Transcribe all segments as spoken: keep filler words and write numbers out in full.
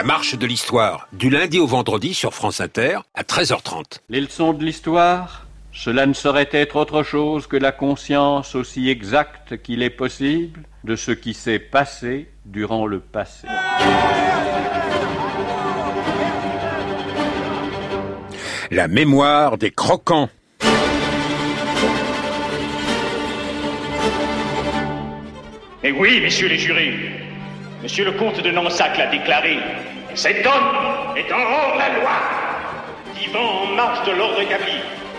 marche de l'histoire, du lundi au vendredi sur France Inter, à treize heures trente. Les leçons de l'histoire, cela ne saurait être autre chose que la conscience aussi exacte qu'il est possible de ce qui s'est passé durant le passé. La mémoire des croquants. Et oui, messieurs les jurés, monsieur le comte de Nansac l'a déclaré, cet homme est en hors la loi, vivant en marge de l'ordre établi.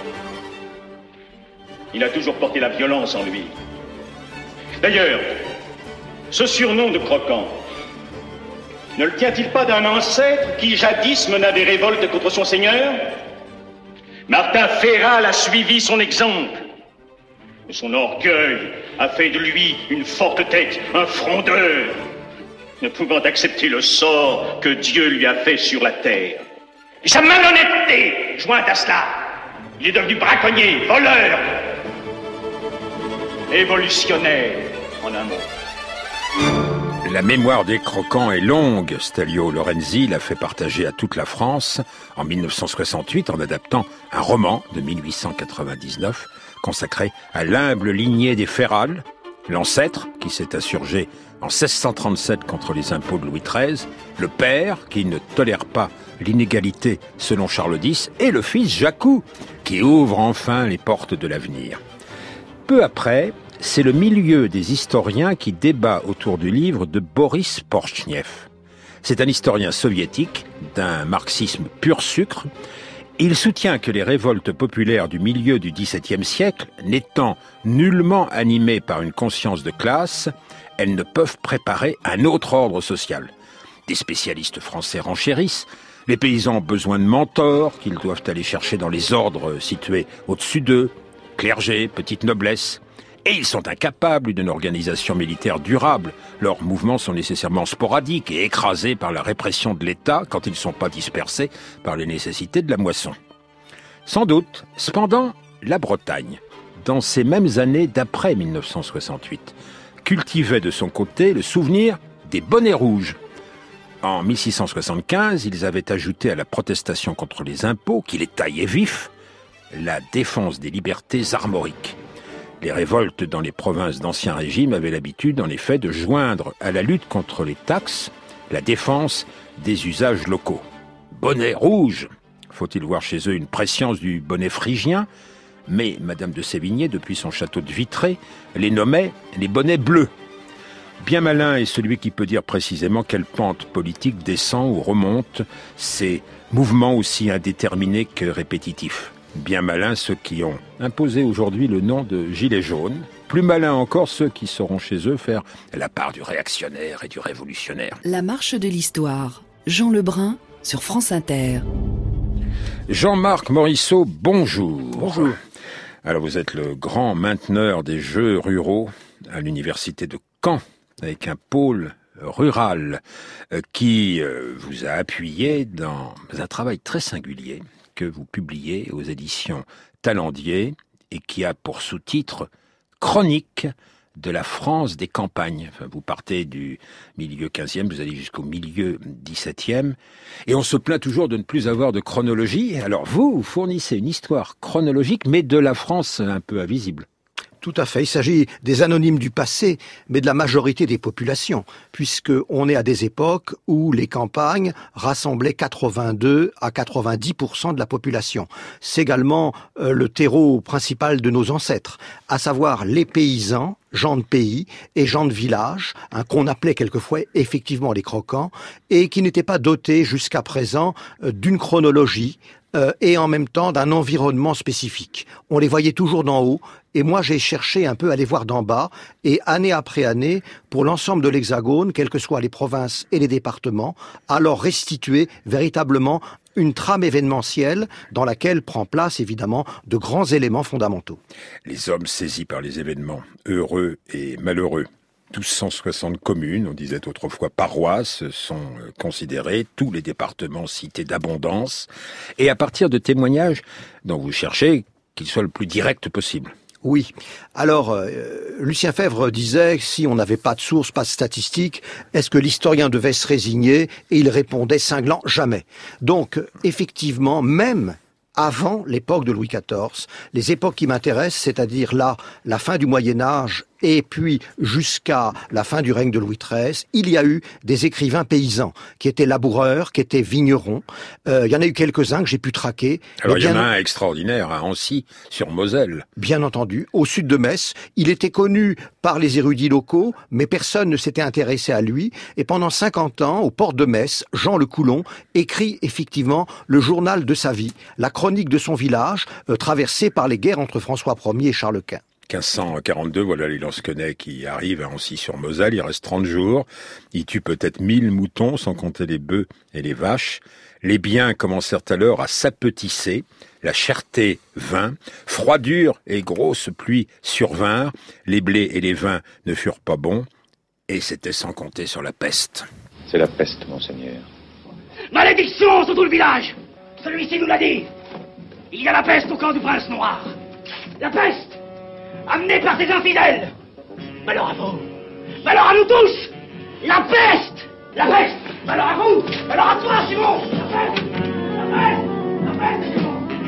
Il a toujours porté la violence en lui. D'ailleurs, ce surnom de croquant, ne le tient-il pas d'un ancêtre qui jadis mena des révoltes contre son seigneur ? Martin Féral a suivi son exemple. Et son orgueil a fait de lui une forte tête, un frondeur, ne pouvant accepter le sort que Dieu lui a fait sur la terre. Et sa malhonnêteté, jointe à cela, il est devenu braconnier, voleur, évolutionnaire, en un mot. La mémoire des croquants est longue. Stelio Lorenzi l'a fait partager à toute la France en mille neuf cent soixante-huit en adaptant un roman de mille huit cent quatre-vingt-dix-neuf consacré à l'humble lignée des Féral, l'ancêtre qui s'est insurgé en seize cent trente-sept contre les impôts de Louis treize, le père qui ne tolère pas l'inégalité selon Charles dix et le fils Jacou qui ouvre enfin les portes de l'avenir. Peu après, c'est le milieu des historiens qui débat autour du livre de Boris Porchniev. C'est un historien soviétique d'un marxisme pur sucre. Il soutient que les révoltes populaires du milieu du dix-septième siècle, n'étant nullement animées par une conscience de classe, elles ne peuvent préparer un autre ordre social. Des spécialistes français renchérissent. Les paysans ont besoin de mentors qu'ils doivent aller chercher dans les ordres situés au-dessus d'eux, clergé, petite noblesse. Et ils sont incapables d'une organisation militaire durable. Leurs mouvements sont nécessairement sporadiques et écrasés par la répression de l'État quand ils ne sont pas dispersés par les nécessités de la moisson. Sans doute, cependant, la Bretagne, dans ces mêmes années d'après mille neuf cent soixante-huit, cultivait de son côté le souvenir des bonnets rouges. En mille six cent soixante-quinze, ils avaient ajouté à la protestation contre les impôts, qui les taillaient vifs, la défense des libertés armoriques. Les révoltes dans les provinces d'Ancien Régime avaient l'habitude, en effet, de joindre à la lutte contre les taxes la défense des usages locaux. Bonnet rouge, faut-il voir chez eux une prescience du bonnet phrygien, mais Madame de Sévigné, depuis son château de Vitré, les nommait les bonnets bleus. Bien malin est celui qui peut dire précisément quelle pente politique descend ou remonte ces mouvements aussi indéterminés que répétitifs. Bien malins ceux qui ont imposé aujourd'hui le nom de gilets jaunes. Plus malins encore ceux qui sauront chez eux faire la part du réactionnaire et du révolutionnaire. La marche de l'histoire. Jean Lebrun sur France Inter. Jean-Marc Morisseau, bonjour. Bonjour. Alors vous êtes le grand mainteneur des jeux ruraux à l'université de Caen, avec un pôle rural qui vous a appuyé dans un travail très singulier que vous publiez aux éditions Talendier et qui a pour sous-titre « Chronique de la France des campagnes ». Enfin, vous partez du milieu quinzième, vous allez jusqu'au milieu dix-septième, et on se plaint toujours de ne plus avoir de chronologie. Alors vous, vous fournissez une histoire chronologique, mais de la France un peu invisible. Tout à fait. Il s'agit des anonymes du passé, mais de la majorité des populations, puisqu'on est à des époques où les campagnes rassemblaient quatre-vingt-deux à quatre-vingt-dix pour cent de la population. C'est également euh, le terreau principal de nos ancêtres, à savoir les paysans, gens de pays et gens de village, hein, qu'on appelait quelquefois effectivement les croquants, et qui n'étaient pas dotés jusqu'à présent euh, d'une chronologie, Euh, et en même temps d'un environnement spécifique. On les voyait toujours d'en haut, et moi j'ai cherché un peu à les voir d'en bas, et année après année, pour l'ensemble de l'Hexagone, quelles que soient les provinces et les départements, à leur restituer véritablement une trame événementielle dans laquelle prend place évidemment de grands éléments fondamentaux. Les hommes saisis par les événements, heureux et malheureux. douze cent soixante communes, on disait autrefois paroisses, sont considérées, tous les départements cités d'abondance, et à partir de témoignages dont vous cherchez qu'ils soient le plus directs possible. Oui. Alors, euh, Lucien Febvre disait, si on n'avait pas de sources, pas de statistiques, est-ce que l'historien devait se résigner? Et il répondait cinglant, jamais. Donc, effectivement, même avant l'époque de Louis quatorze, les époques qui m'intéressent, c'est-à-dire là, la fin du Moyen-Âge et puis jusqu'à la fin du règne de Louis treize, il y a eu des écrivains paysans qui étaient laboureurs, qui étaient vignerons. Euh, il y en a eu quelques-uns que j'ai pu traquer. Alors, bien, il y en a un extraordinaire à Ancy, sur Moselle. Bien entendu, au sud de Metz. Il était connu par les érudits locaux, mais personne ne s'était intéressé à lui. Et pendant cinquante ans, aux portes de Metz, Jean Le Coulon écrit effectivement le journal de sa vie, la chronique de son village, euh, traversé par les guerres entre François Ier et Charles Quint. quinze cent quarante-deux, voilà les lansquenets qui arrivent à Ancy-sur-Moselle. Il reste trente jours. Ils tuent peut-être mille moutons, sans compter les bœufs et les vaches. Les biens commencèrent alors à s'apetisser. La cherté vint. Froidure et grosse pluie survinrent. Les blés et les vins ne furent pas bons. Et c'était sans compter sur la peste. C'est la peste, monseigneur. Malédiction sur tout le village! Celui-ci nous l'a dit. Il y a la peste au camp du prince noir. La peste! Amené par ces infidèles. Malheur à vous. Malheur à nous tous. La peste. La peste. Malheur à vous. Malheur à toi, Simon. La peste. La peste. La peste,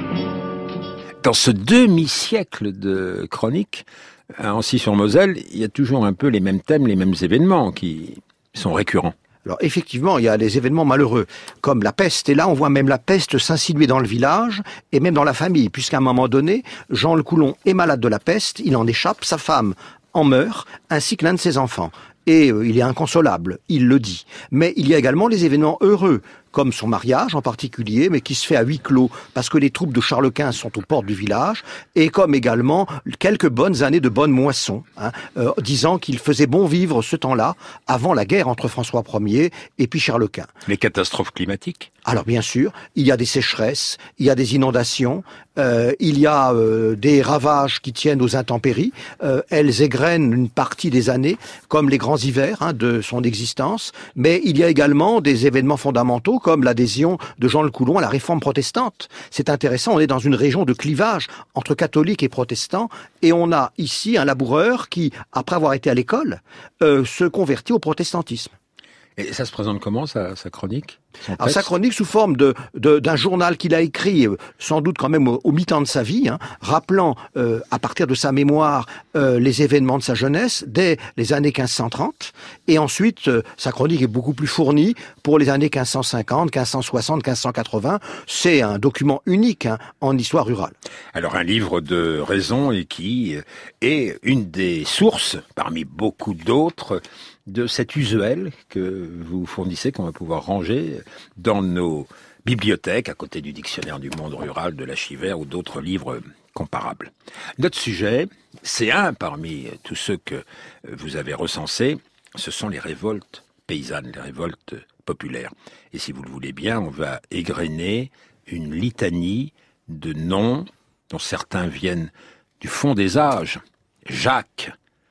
Simon. Dans ce demi-siècle de chronique, à Ancy-sur-Moselle, il y a toujours un peu les mêmes thèmes, les mêmes événements qui sont récurrents. Alors effectivement, il y a des événements malheureux, comme la peste. Et là, on voit même la peste s'insinuer dans le village et même dans la famille, puisqu'à un moment donné, Jean Le Coulon est malade de la peste, il en échappe, sa femme en meurt, ainsi que l'un de ses enfants. Et euh, il est inconsolable, il le dit. Mais il y a également les événements heureux, comme son mariage en particulier, mais qui se fait à huis clos, parce que les troupes de Charles quinze sont aux portes du village, et comme également quelques bonnes années de bonne moisson, hein, euh, disant qu'il faisait bon vivre ce temps-là, avant la guerre entre François Ier et puis Charles quinze. Les catastrophes climatiques? Alors bien sûr, il y a des sécheresses, il y a des inondations, euh, il y a euh, des ravages qui tiennent aux intempéries, euh, elles égrènent une partie des années, comme les grands hivers hein, de son existence, mais il y a également des événements fondamentaux, comme l'adhésion de Jean Le Coulon à la réforme protestante. C'est intéressant, on est dans une région de clivage entre catholiques et protestants, et on a ici un laboureur qui, après avoir été à l'école, euh, se convertit au protestantisme. Et ça se présente comment, sa, sa chronique? Alors sa chronique sous forme de, de d'un journal qu'il a écrit, euh, sans doute quand même au, au mi-temps de sa vie, hein, rappelant euh, à partir de sa mémoire euh, les événements de sa jeunesse dès les années quinze cent trente, et ensuite euh, sa chronique est beaucoup plus fournie pour les années quinze cent cinquante, quinze cent soixante, quinze cent quatre-vingts. C'est un document unique hein, en histoire rurale. Alors un livre de raison et qui est une des sources, parmi beaucoup d'autres, de cet usuel que vous fournissez, qu'on va pouvoir ranger dans nos bibliothèques, à côté du dictionnaire du monde rural, de l'Achiver ou d'autres livres comparables. Notre sujet, c'est un parmi tous ceux que vous avez recensés, ce sont les révoltes paysannes, les révoltes populaires. Et si vous le voulez bien, on va égrener une litanie de noms dont certains viennent du fond des âges. Jacques,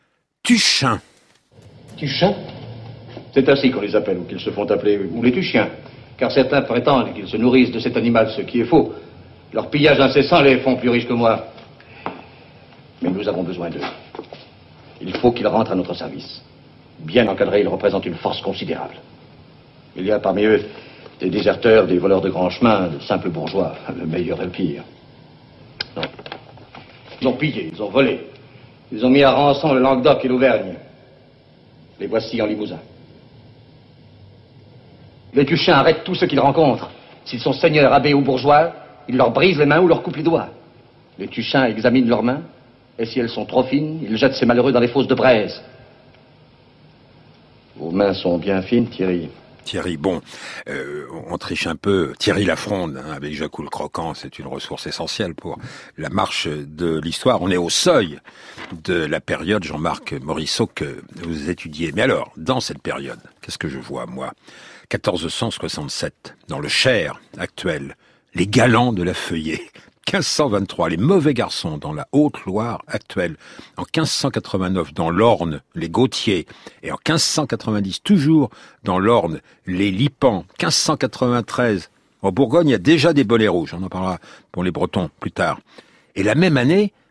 Tuchin. Tuchin? C'est ainsi qu'on les appelle, ou qu'ils se font appeler, ou les Tuchiens. Car certains prétendent qu'ils se nourrissent de cet animal, ce qui est faux. Leur pillage incessant les font plus riches que moi. Mais nous avons besoin d'eux. Il faut qu'ils rentrent à notre service. Bien encadrés, ils représentent une force considérable. Il y a parmi eux des déserteurs, des voleurs de grands chemins, de simples bourgeois, le meilleur et le pire. Non. Ils ont pillé, ils ont volé. Ils ont mis à rançon le Languedoc et l'Auvergne. Les voici en Limousin. Les Tuchins arrêtent tous ceux qu'ils rencontrent. S'ils sont seigneurs, abbés ou bourgeois, ils leur brisent les mains ou leur coupent les doigts. Les Tuchins examinent leurs mains, et si elles sont trop fines, ils jettent ces malheureux dans les fosses de braise. Vos mains sont bien fines, Thierry. Thierry, bon, euh, on triche un peu. Thierry Lafronde, hein, avec Jacques le Croquant, c'est une ressource essentielle pour la marche de l'histoire. On est au seuil de la période, Jean-Marc Morisseau, que vous étudiez. Mais alors, dans cette période, qu'est-ce que je vois, moi? quatorze cent soixante-sept, dans le Cher actuel, les galants de la Feuillée. quinze cent vingt-trois, les mauvais garçons dans la Haute-Loire actuelle. En quinze cent quatre-vingt-neuf, dans l'Orne, les Gautier. Et en quinze cent quatre-vingt-dix, toujours dans l'Orne, les Lipans. quinze cent quatre-vingt-treize, en Bourgogne, il y a déjà des bolets rouges. On en parlera pour les Bretons plus tard. Et la même année,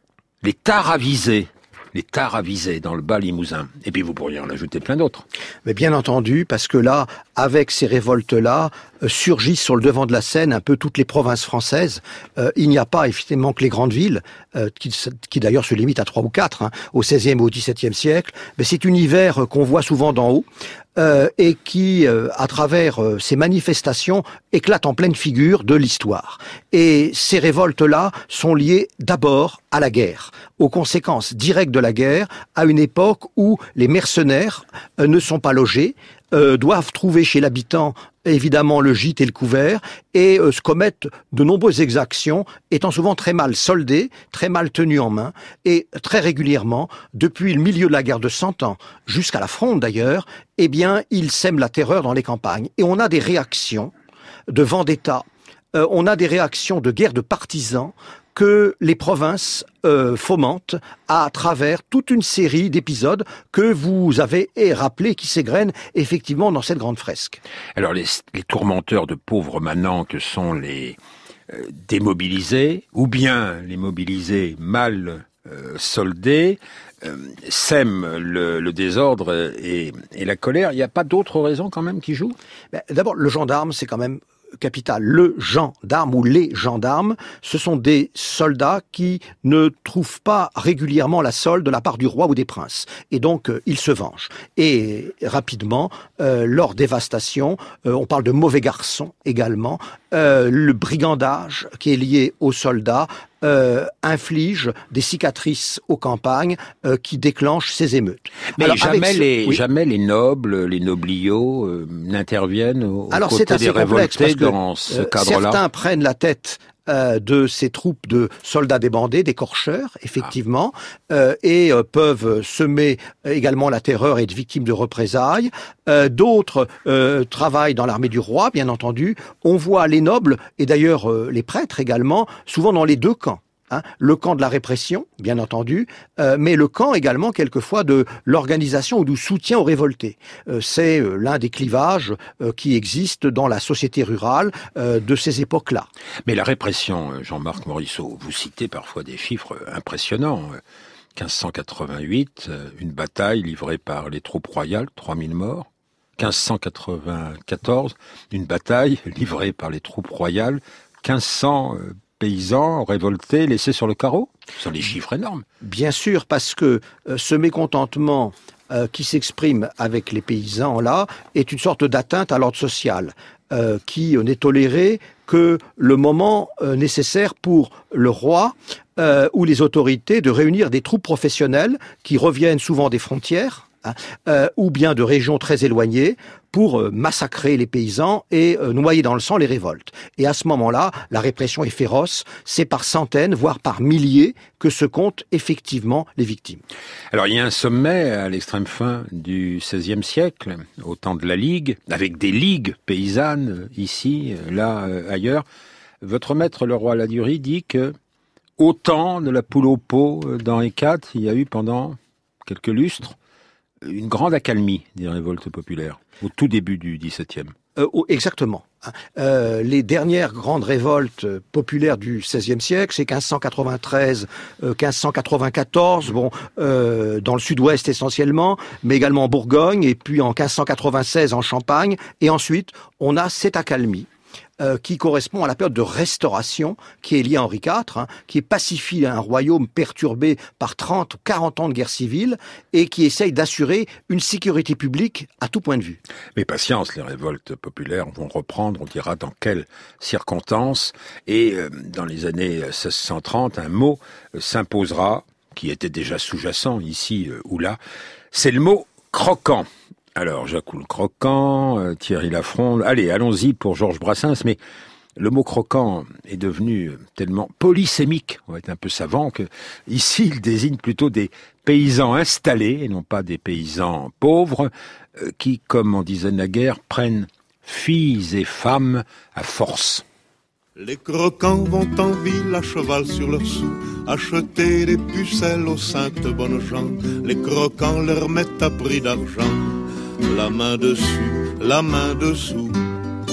les taravisés. Les taravisés dans le bas limousin. Et puis vous pourriez en ajouter plein d'autres. Mais bien entendu, parce que là, avec ces révoltes-là, euh, surgissent sur le devant de la scène un peu toutes les provinces françaises. Euh, il n'y a pas effectivement que les grandes villes, euh, qui, qui d'ailleurs se limitent à trois ou quatre, hein, au seizième et au dix-septième siècle. Mais cet univers qu'on voit souvent d'en haut, euh, et qui, euh, à travers euh, ces manifestations, éclate en pleine figure de l'histoire. Et ces révoltes-là sont liées d'abord à la guerre, aux conséquences directes de la guerre, à une époque où les mercenaires euh, ne sont pas logés, euh, doivent trouver chez l'habitant évidemment le gîte et le couvert, et euh, se commettent de nombreuses exactions, étant souvent très mal soldées, très mal tenues en main, et très régulièrement, depuis le milieu de la guerre de Cent Ans, jusqu'à la Fronde d'ailleurs, eh bien, ils sèment la terreur dans les campagnes. Et on a des réactions de vendetta, euh, on a des réactions de guerre de partisans, que les provinces euh, fomentent à travers toute une série d'épisodes que vous avez rappelés, qui s'égrènent effectivement dans cette grande fresque. Alors les, les tourmenteurs de pauvres manants que sont les euh, démobilisés, ou bien les mobilisés mal euh, soldés, euh, sèment le, le désordre et, et la colère. Il n'y a pas d'autres raisons quand même qui jouent ? Ben, d'abord, le gendarme, c'est quand même capital. Le gendarme ou les gendarmes, ce sont des soldats qui ne trouvent pas régulièrement la solde de la part du roi ou des princes. Et donc, euh, ils se vengent. Et rapidement, euh, leur dévastation, euh, on parle de mauvais garçons également, euh, le brigandage qui est lié aux soldats, Euh, inflige des cicatrices aux campagnes euh, qui déclenchent ces émeutes. Mais Alors, jamais, ce... les, oui. jamais les nobles, les nobliaux euh, n'interviennent aux Alors, côtés c'est assez des complexe révoltés parce que, dans ce euh, cadre-là. Certains prennent la tête Euh, de ces troupes de soldats débandés, des corcheurs, effectivement, ah. euh, et euh, peuvent semer également la terreur et être victimes de représailles. Euh, D'autres euh, travaillent dans l'armée du roi, bien entendu. On voit les nobles, et d'ailleurs euh, les prêtres également, souvent dans les deux camps. Hein, le camp de la répression, bien entendu, euh, mais le camp également quelquefois de l'organisation ou du soutien aux révoltés. Euh, c'est euh, l'un des clivages euh, qui existent dans la société rurale euh, de ces époques-là. Mais la répression, Jean-Marc Morisseau, vous citez parfois des chiffres impressionnants. quinze cent quatre-vingt-huit, une bataille livrée par les troupes royales, trois mille morts. quinze cent quatre-vingt-quatorze, une bataille livrée par les troupes royales, quinze cents paysans révoltés, laissés sur le carreau. Ce sont des chiffres énormes. Bien sûr, parce que euh, ce mécontentement euh, qui s'exprime avec les paysans, là, est une sorte d'atteinte à l'ordre social, euh, qui euh, n'est toléré que le moment euh, nécessaire pour le roi euh, ou les autorités de réunir des troupes professionnelles qui reviennent souvent des frontières, hein, euh, ou bien de régions très éloignées, pour euh, massacrer les paysans et euh, noyer dans le sang les révoltes. Et à ce moment-là, la répression est féroce, c'est par centaines, voire par milliers, que se comptent effectivement les victimes. Alors il y a un sommet à l'extrême fin du seizième siècle, au temps de la Ligue, avec des ligues paysannes, ici, là, ailleurs. Votre maître, le roi Ladurie, dit que au temps de la poule au pot d'Henri quatre, il y a eu pendant quelques lustres une grande accalmie des révoltes populaires, au tout début du dix-septième. Euh, exactement. Euh, les dernières grandes révoltes populaires du seizième siècle, c'est quinze cent quatre-vingt-treize, euh, quinze cent quatre-vingt-quatorze, bon, euh, dans le sud-ouest essentiellement, mais également en Bourgogne, et puis en quinze cent quatre-vingt-seize en Champagne, et ensuite on a cette accalmie. Euh, qui correspond à la période de restauration qui est liée à Henri quatre, hein, qui pacifie un royaume perturbé par trente ou quarante ans de guerre civile et qui essaye d'assurer une sécurité publique à tout point de vue. Mais patience, les révoltes populaires vont reprendre, on dira dans quelles circonstances, et euh, dans les années seize cent trente, un mot euh, s'imposera, qui était déjà sous-jacent ici euh, ou là, c'est le mot croquant. Alors, Jacques le Croquant, euh, Thierry Lafronde, allez, allons-y pour Georges Brassens, mais le mot croquant est devenu tellement polysémique, on va être un peu savant, que ici il désigne plutôt des paysans installés, et non pas des paysans pauvres, euh, qui, comme on disait naguère, prennent filles et femmes à force. Les croquants vont en ville à cheval sur leurs sous, acheter des pucelles aux saintes bonnes gens. Les croquants leur mettent à prix d'argent la main dessus, la main dessous.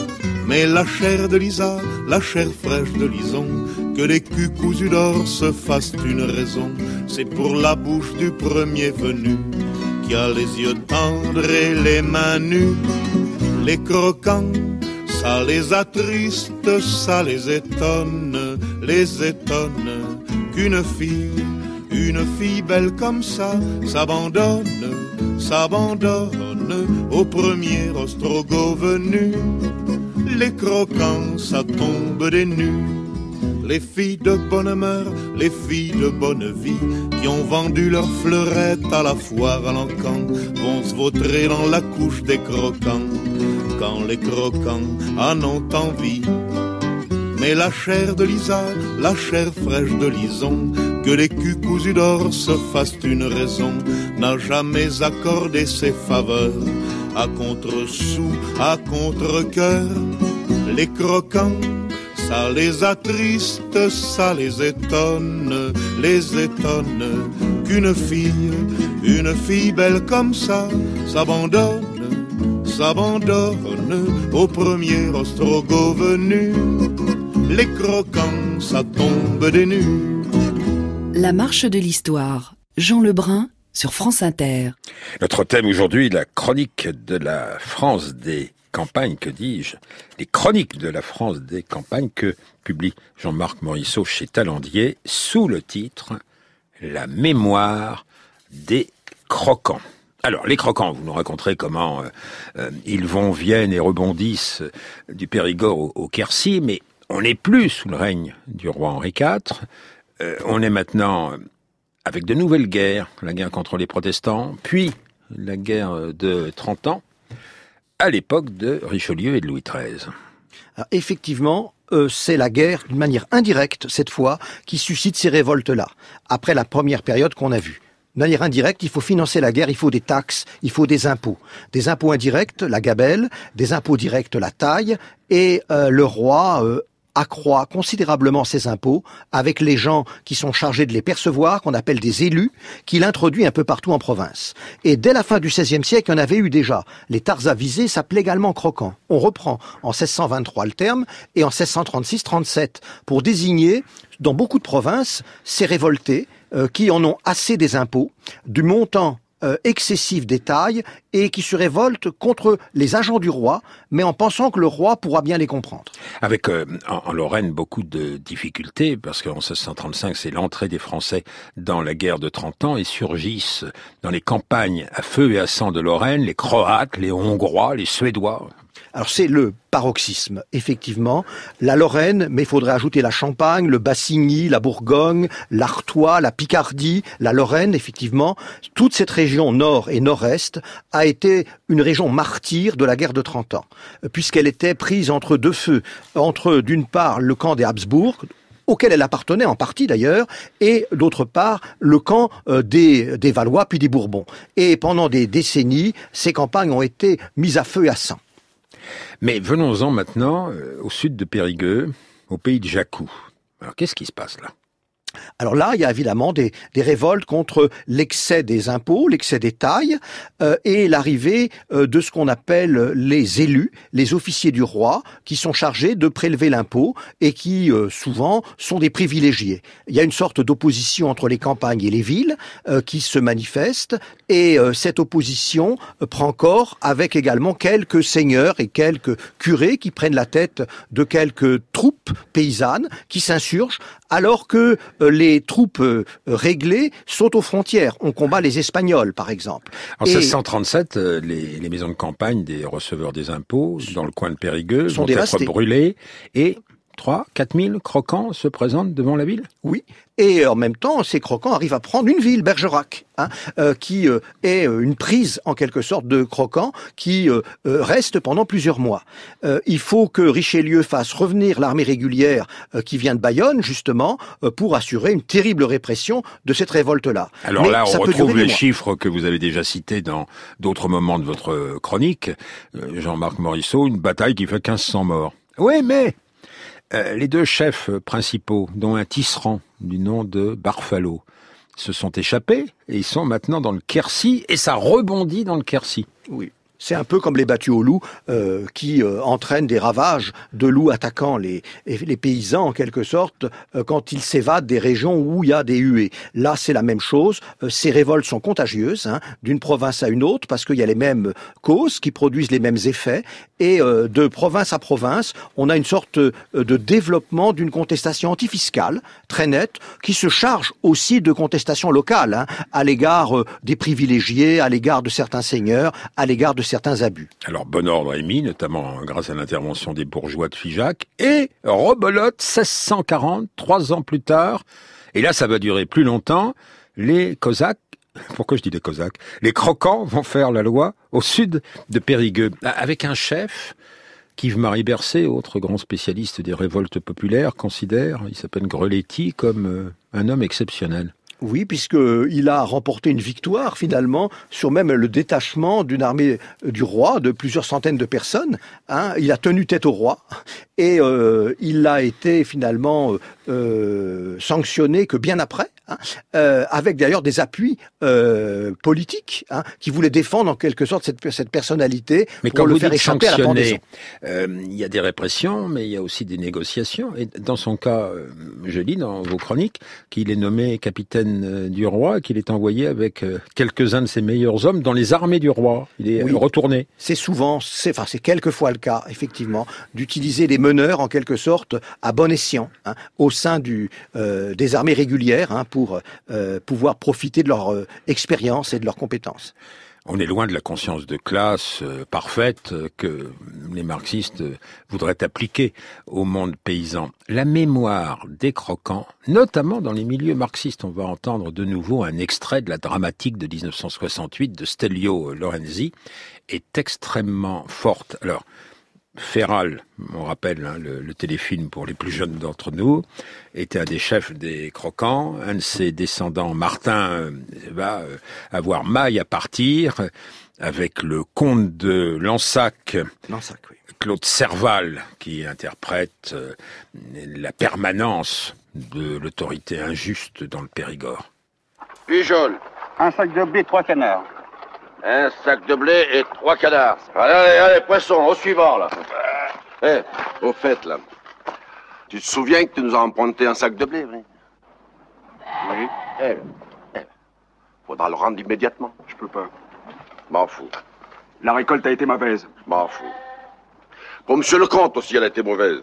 Mais la chair de Lisa, la chair fraîche de Lison, que les culs cousus d'or se fassent une raison, c'est pour la bouche du premier venu, qui a les yeux tendres et les mains nues. Les croquants, ça les attriste, ça les étonne, les étonne, qu'une fille, une fille belle comme ça, s'abandonne, s'abandonne au premier ostrogoth venu. Les croquants, ça tombe des nues. Les filles de bonne humeur, les filles de bonne vie, qui ont vendu leurs fleurettes à la foire à l'encan, vont se vautrer dans la couche des croquants, quand les croquants en ont envie. Mais la chair de Lisa, la chair fraîche de Lison, que les culs cousus d'or se fassent une raison, n'a jamais accordé ses faveurs à contre-sou, à contre-cœur. Les croquants, ça les attriste, ça les étonne, les étonne, qu'une fille, une fille belle comme ça, s'abandonne, s'abandonne au premier ostrogoth venu. Les croquants, ça tombe des nues. La marche de l'histoire, Jean Lebrun sur France Inter. Notre thème aujourd'hui, la chronique de la France des campagnes, que dis-je, les chroniques de la France des campagnes que publie Jean-Marc Morisseau chez Talandier sous le titre « La mémoire des croquants ». Alors, les croquants, vous nous raconterez comment euh, euh, ils vont, viennent et rebondissent du Périgord au, au Quercy, mais on n'est plus sous le règne du roi Henri quatre, euh, on est maintenant avec de nouvelles guerres, la guerre contre les protestants, puis la guerre de trente ans, à l'époque de Richelieu et de Louis treize. Alors, effectivement, euh, c'est la guerre, d'une manière indirecte, cette fois, qui suscite ces révoltes-là, après la première période qu'on a vue. De manière indirecte, il faut financer la guerre, il faut des taxes, il faut des impôts. Des impôts indirects, la gabelle, des impôts directs, la taille, et euh, le roi euh, accroît considérablement ses impôts avec les gens qui sont chargés de les percevoir, qu'on appelle des élus, qu'il introduit un peu partout en province. Et dès la fin du seizième siècle, il y en avait eu déjà. Les tarzavisés s'appelaient également croquants. On reprend en seize cent vingt-trois le terme et en seize cent trente-six trente-sept pour désigner, dans beaucoup de provinces, ces révoltés euh, qui en ont assez des impôts, du montant Euh, excessif des tailles et qui se révoltent contre les agents du roi, mais en pensant que le roi pourra bien les comprendre. Avec euh, en, en Lorraine beaucoup de difficultés, parce qu'en seize cent trente-cinq, c'est l'entrée des Français dans la guerre de trente ans et surgissent dans les campagnes à feu et à sang de Lorraine les Croates, les Hongrois, les Suédois. Alors c'est le paroxysme, effectivement. La Lorraine, mais il faudrait ajouter la Champagne, le Bassigny, la Bourgogne, l'Artois, la Picardie, la Lorraine, effectivement. Toute cette région nord et nord-est a été une région martyre de la guerre de trente ans, puisqu'elle était prise entre deux feux. Entre, d'une part, le camp des Habsbourg, auquel elle appartenait en partie d'ailleurs, et d'autre part, le camp euh, des, des Valois puis des Bourbons. Et pendant des décennies, ces campagnes ont été mises à feu et à sang. Mais venons-en maintenant euh, au sud de Périgueux, au pays de Jacou. Alors qu'est-ce qui se passe là ? Alors là, il y a évidemment des, des révoltes contre l'excès des impôts, l'excès des tailles, euh, et l'arrivée euh, de ce qu'on appelle les élus, les officiers du roi, qui sont chargés de prélever l'impôt et qui, euh, souvent, sont des privilégiés. Il y a une sorte d'opposition entre les campagnes et les villes euh, qui se manifeste, et euh, cette opposition euh, prend corps avec également quelques seigneurs et quelques curés qui prennent la tête de quelques troupes paysannes qui s'insurgent, alors que euh, les troupes euh, réglées sont aux frontières. On combat les Espagnols, par exemple. En et seize cent trente-sept, euh, les, les maisons de campagne des receveurs des impôts, dans le coin de Périgueux, sont vont dévastées. être brûlées, et trois, quatre mille croquants se présentent devant la ville. Oui, et en même temps, ces croquants arrivent à prendre une ville, Bergerac, hein, euh, qui euh, est une prise, en quelque sorte, de croquants, qui euh, euh, reste pendant plusieurs mois. Euh, il faut que Richelieu fasse revenir l'armée régulière euh, qui vient de Bayonne, justement, euh, pour assurer une terrible répression de cette révolte-là. Alors Mais là, ça on peut retrouve durer les des mois. chiffres que vous avez déjà cités dans d'autres moments de votre chronique. Euh, Jean-Marc Morisseau, une bataille qui fait quinze cents morts. Oui, mais euh, les deux chefs principaux, dont un tisserand du nom de Barfalo, se sont échappés et ils sont maintenant dans le Quercy et ça rebondit dans le Quercy. Oui. C'est un peu comme les battues au loup euh, qui euh, entraînent des ravages de loups attaquant les, les paysans en quelque sorte euh, quand ils s'évadent des régions où il y a des huées. Là, c'est la même chose. Euh, ces révoltes sont contagieuses hein, d'une province à une autre parce qu'il y a les mêmes causes qui produisent les mêmes effets et euh, de province à province, on a une sorte euh, de développement d'une contestation antifiscale très nette qui se charge aussi de contestations locales hein, à l'égard euh, des privilégiés, à l'égard de certains seigneurs, à l'égard de certains abus. Alors bon ordre est mis, notamment grâce à l'intervention des bourgeois de Figeac, et rebelote seize cent quarante, trois ans plus tard, et là ça va durer plus longtemps, les Cosaques, pourquoi je dis les Cosaques, les Croquants vont faire la loi au sud de Périgueux, avec un chef qu'Yves-Marie Bercé, autre grand spécialiste des révoltes populaires, considère, il s'appelle Greletty, comme euh, un homme exceptionnel. Oui, puisqu'il a remporté une victoire, finalement, sur même le détachement d'une armée du roi de plusieurs centaines de personnes. Hein. Il a tenu tête au roi et euh, il a été, finalement, euh, sanctionné que bien après, hein, euh, avec d'ailleurs des appuis euh, politiques hein, qui voulaient défendre en quelque sorte cette, cette personnalité mais pour le faire échapper à la pendaison. Euh, il y a des répressions, mais il y a aussi des négociations. Et dans son cas, euh, je lis dans vos chroniques qu'il est nommé capitaine du roi, qu'il est envoyé avec quelques-uns de ses meilleurs hommes dans les armées du roi. Il est oui, retourné. C'est souvent, c'est, enfin c'est quelquefois le cas, effectivement, d'utiliser les meneurs en quelque sorte à bon escient hein, au sein du, euh, des armées régulières hein, pour euh, pouvoir profiter de leur euh, expérience et de leurs compétences. On est loin de la conscience de classe euh, parfaite euh, que les marxistes euh, voudraient appliquer au monde paysan. La mémoire des Croquants, notamment dans les milieux marxistes, on va entendre de nouveau un extrait de la dramatique de dix-neuf cent soixante-huit de Stelio Lorenzi, est extrêmement forte. Alors, Ferral, on rappelle hein, le, le téléfilm pour les plus jeunes d'entre nous, était un des chefs des Croquants. Un de ses descendants, Martin, euh, va euh, avoir maille à partir avec le comte de Lansac, Lansac oui. Claude Serval, qui interprète euh, la permanence de l'autorité injuste dans le Périgord. Pujol. Un sac de blé, trois canards. Un sac de blé et trois canards. Allez, allez, allez, poisson, au suivant, là. Eh, hey, au fait, là. Tu te souviens que tu nous as emprunté un sac de blé, oui? Oui. Eh, hey, hey. Faudra le rendre immédiatement. Je peux pas. M'en fous. La récolte a été mauvaise. M'en fous. Pour monsieur le comte aussi, elle a été mauvaise.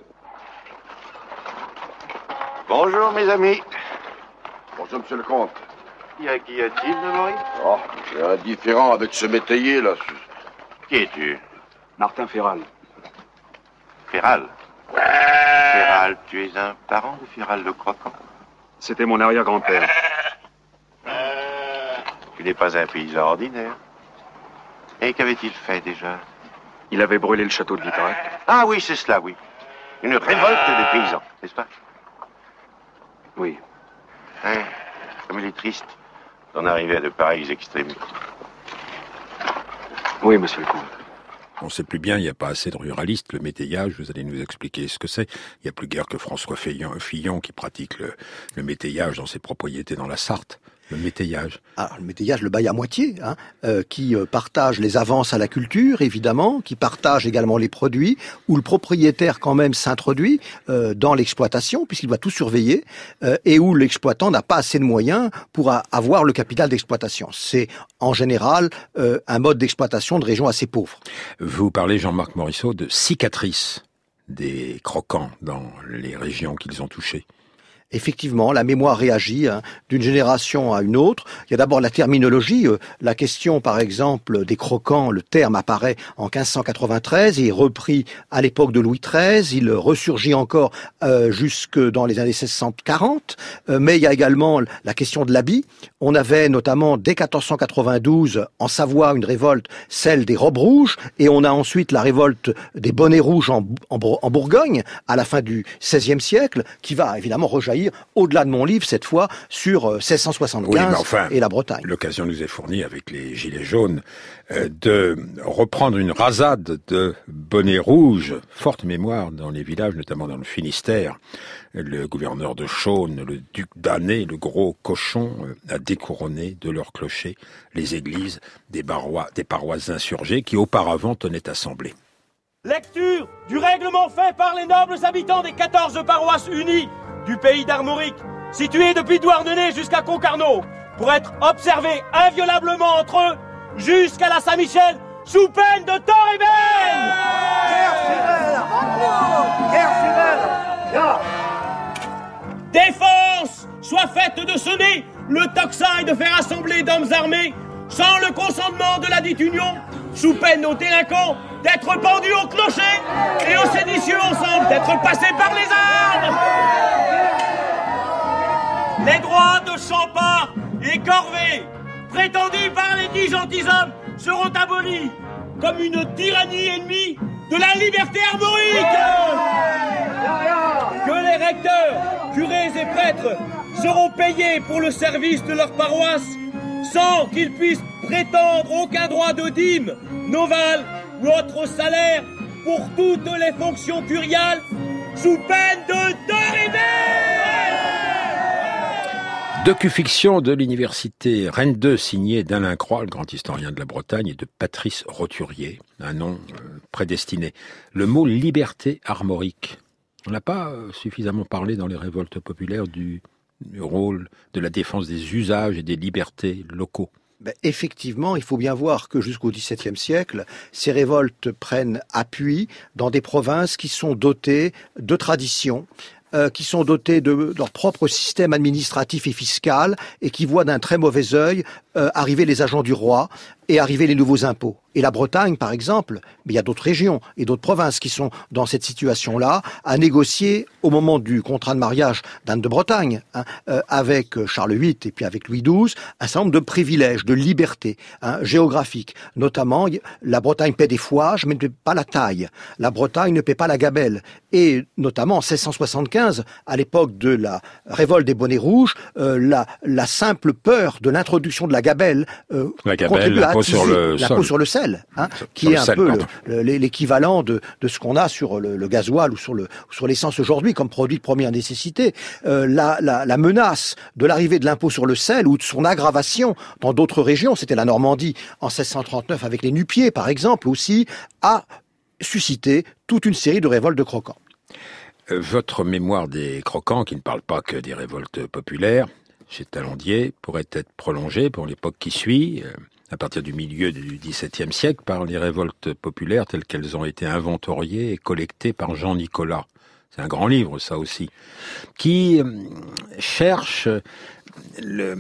Bonjour, mes amis. Bonjour, monsieur le comte. Qu'y a-t-il de Maurice? Oh, j'ai un différend avec ce métayer, là. Qui es-tu? Martin Ferral. Ferral? Ferral, tu es un parent de Ferral le Croquant? C'était mon arrière-grand-père. Tu n'es pas un paysan ordinaire. Et qu'avait-il fait déjà? Il avait brûlé le château de Vitrac. Ah oui, c'est cela, oui. Une révolte des paysans, n'est-ce pas? Oui. Hein, comme il est triste d'en arriver à de pareilles extrémités. Oui, monsieur le comte. On ne sait plus bien, il n'y a pas assez de ruralistes. Le métayage, vous allez nous expliquer ce que c'est. Il n'y a plus guère que François Fillon, Fillon qui pratique le, le métayage dans ses propriétés dans la Sarthe. Le métayage. Alors, le métayage, le bail à moitié, hein, euh, qui euh, partage les avances à la culture, évidemment, qui partage également les produits, où le propriétaire quand même s'introduit euh, dans l'exploitation, puisqu'il doit tout surveiller, euh, et où l'exploitant n'a pas assez de moyens pour a, avoir le capital d'exploitation. C'est en général euh, un mode d'exploitation de régions assez pauvres. Vous parlez, Jean-Marc Morisseau, de cicatrices des Croquants dans les régions qu'ils ont touchées. Effectivement, la mémoire réagit hein, d'une génération à une autre. Il y a d'abord la terminologie. Euh, la question, par exemple, des Croquants, le terme apparaît en quinze cent quatre-vingt-treize et est repris à l'époque de Louis treize. Il ressurgit encore euh, jusque dans les années seize cent quarante. Euh, mais il y a également la question de l'habit. On avait notamment, dès quatorze cent quatre-vingt-douze, en Savoie, une révolte, celle des robes rouges. Et on a ensuite la révolte des bonnets rouges en, en, en Bourgogne, à la fin du seizième siècle, qui va évidemment rejaillir rejaillir, au-delà de mon livre, cette fois, sur euh, seize cent soixante-quinze oui, enfin, et la Bretagne. L'occasion nous est fournie avec les Gilets jaunes euh, de reprendre une rasade de bonnets rouges, forte mémoire dans les villages, notamment dans le Finistère. Le gouverneur de Chaulnes, le duc d'Annay, le gros cochon, euh, a découronné de leur clocher les églises des, barois, des paroisses insurgées qui auparavant tenaient assemblée. Lecture du règlement fait par les nobles habitants des quatorze paroisses unies du pays d'Armorique, situées depuis Douarnenez jusqu'à Concarneau, pour être observées inviolablement entre eux jusqu'à la Saint-Michel, sous peine de tort et peine. Défense soit faite de sonner le tocsin et de faire assembler d'hommes armés sans le consentement de la dite union, sous peine aux délinquants d'être pendus au clocher et aux séditieux ensemble d'être passés par les armes. Les droits de Champard et Corvée, prétendus par les dix gentilshommes, seront abolis comme une tyrannie ennemie de la liberté armorique. Que les recteurs, curés et prêtres seront payés pour le service de leur paroisse sans qu'ils puissent prétendre aucun droit de dîme, novale ou autre salaire pour toutes les fonctions curiales sous peine de dériver. Docu-fiction de l'université Rennes deux, signée d'Alain Croix, le grand historien de la Bretagne, et de Patrice Roturier, un nom euh, prédestiné. Le mot liberté armorique. On n'a pas euh, suffisamment parlé dans les révoltes populaires du, du rôle de la défense des usages et des libertés locaux. Ben, effectivement, il faut bien voir que jusqu'au dix-septième siècle, ces révoltes prennent appui dans des provinces qui sont dotées de traditions, euh, qui sont dotées de, de leur propre système administratif et fiscal, et qui voient d'un très mauvais œil euh, arriver les agents du roi et arriver les nouveaux impôts. Et la Bretagne, par exemple, mais il y a d'autres régions et d'autres provinces qui sont dans cette situation-là, à négocier au moment du contrat de mariage d'Anne de Bretagne, hein, euh, avec Charles huit et puis avec Louis douze, un certain nombre de privilèges, de libertés hein, géographiques. Notamment, la Bretagne paie des fouages, mais ne paie pas la taille. La Bretagne ne paie pas la gabelle. Et notamment en seize cent soixante-quinze, à l'époque de la révolte des bonnets rouges, euh, la, la simple peur de l'introduction de la gabelle, euh, la gabelle, l'impôt sur le l'impôt sur le sel, hein, qui est un peu le, le, l'équivalent de, de ce qu'on a sur le, le gasoil ou sur, le, sur l'essence aujourd'hui comme produit de première nécessité. Euh, la, la, la menace de l'arrivée de l'impôt sur le sel ou de son aggravation dans d'autres régions, c'était la Normandie en seize cent trente-neuf avec les Nu-Pieds par exemple aussi, a suscité toute une série de révoltes de croquants. Votre mémoire des croquants, qui ne parle pas que des révoltes populaires, chez Talandier, pourrait être prolongée pour l'époque qui suit, à partir du milieu du dix-septième siècle, par les révoltes populaires telles qu'elles ont été inventoriées et collectées par Jean Nicolas. C'est un grand livre, ça aussi, qui cherche le,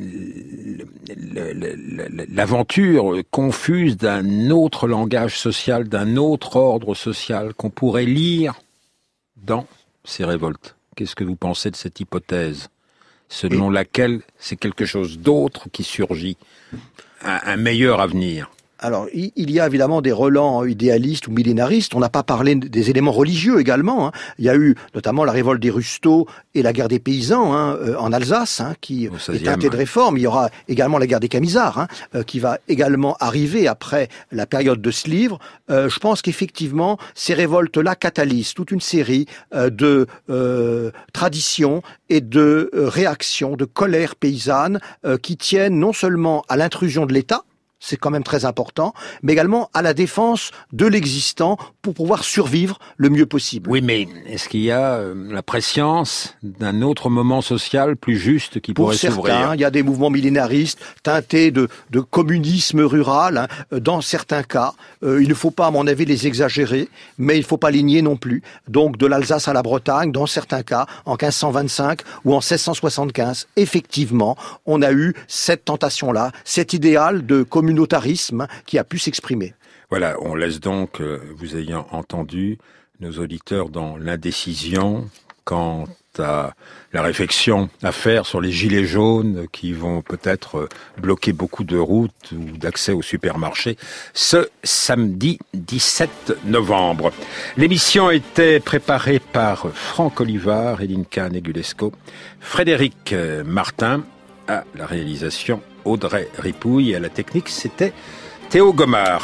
le, le, le, l'aventure confuse d'un autre langage social, d'un autre ordre social qu'on pourrait lire dans ces révoltes. Qu'est-ce que vous pensez de cette hypothèse, selon Et... laquelle c'est quelque chose d'autre qui surgit, un, un meilleur avenir? Alors, il y a évidemment des relents idéalistes ou millénaristes. On n'a pas parlé des éléments religieux également. Hein. Il y a eu notamment la révolte des Rusteaux et la guerre des paysans hein, en Alsace, hein, qui est teintée de réforme. Il y aura également la guerre des Camisards, hein, euh, qui va également arriver après la période de ce livre. Euh, je pense qu'effectivement, ces révoltes-là catalysent toute une série euh, de euh, traditions et de euh, réactions, de colères paysannes euh, qui tiennent non seulement à l'intrusion de l'État, c'est quand même très important, mais également à la défense de l'existant pour pouvoir survivre le mieux possible. Oui, mais est-ce qu'il y a euh, la prescience d'un autre moment social plus juste qui pour pourrait certains, s'ouvrir? Il y a des mouvements millénaristes teintés de, de communisme rural, hein, dans certains cas. Euh, il ne faut pas, à mon avis, les exagérer, mais il ne faut pas les nier non plus. Donc, de l'Alsace à la Bretagne, dans certains cas, en quinze cent vingt-cinq ou en seize cent soixante-quinze, effectivement, on a eu cette tentation-là, cet idéal de communisme communautarisme qui a pu s'exprimer. Voilà, on laisse donc, euh, vous ayant entendu, nos auditeurs dans l'indécision quant à la réflexion à faire sur les gilets jaunes qui vont peut-être bloquer beaucoup de routes ou d'accès au supermarché ce samedi dix-sept novembre. L'émission était préparée par Franck Olivard, Elinka Negulesco, Frédéric Martin, à la réalisation Audrey Ripouille, et à la technique c'était Théo Gomard.